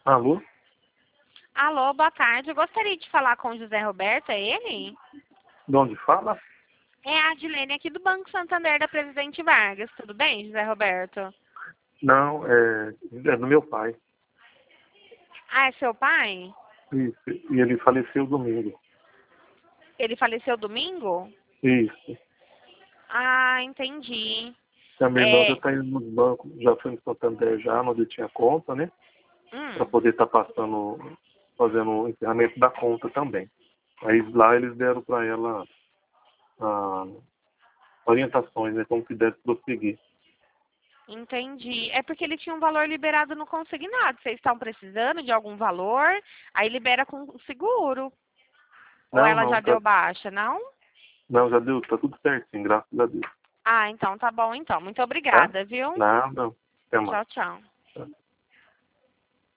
Alô? Alô, boa tarde. Eu gostaria de falar com o José Roberto, é ele? De onde fala? É a Adilene aqui do Banco Santander da Presidente Vargas. Tudo bem, José Roberto? Não, é do meu pai. Ah, é seu pai? Isso. E ele faleceu domingo. Ele faleceu domingo? Isso. Ah, entendi. A minha irmã já É, está indo nos bancos, já foi no Santander já, onde tinha conta, né? Para hum, poder estar fazendo o encerramento da conta também. Aí lá eles deram para ela orientações, né? Como que deve prosseguir. entendi. É porque ele tinha um valor liberado no consignado. Vocês estão precisando de algum valor? Aí libera com o seguro. Ou Não, ela não, já deu baixa, não? não, já deu, tá tudo certinho, graças a Deus. Ah, então tá bom então. Muito Tá? obrigada, viu? Nada. Até mais. Tchau, tchau.